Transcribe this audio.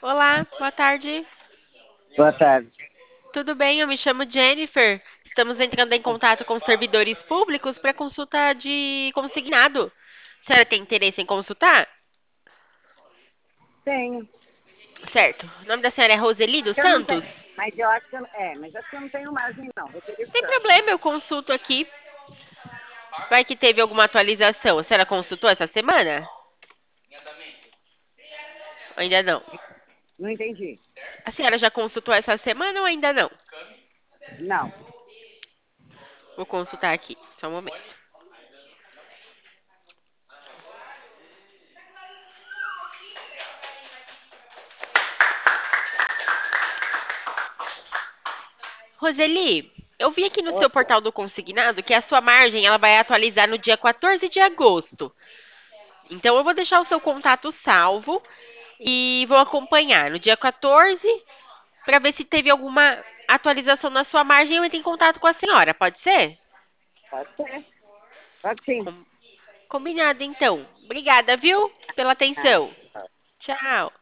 Olá, boa tarde. Boa tarde. Tudo bem? Eu me chamo Jennifer. Estamos entrando em contato com servidores públicos para consulta de consignado. A senhora tem interesse em consultar? Tenho. Certo. O nome da senhora é Roseli dos Eu não tenho. Santos? Mas eu acho que mas acho que eu não tenho margem, não. Roseli Sem Santos. problema, eu consulto aqui. Vai que teve alguma atualização. A senhora consultou essa semana? Ainda não. Não entendi. A senhora já consultou essa semana ou ainda não? Não. Vou consultar aqui, só um momento. Roseli, eu vi aqui no Oi. seu portal do consignado que a sua margem ela vai atualizar no dia 14 de agosto. Então eu vou deixar o seu contato salvo e vou acompanhar no dia 14 para ver se teve alguma atualização na sua margem. Eu entro em contato com a senhora, pode ser? Pode ser. Pode sim. Combinado, então. Obrigada, viu, pela Ah, atenção. Tchau.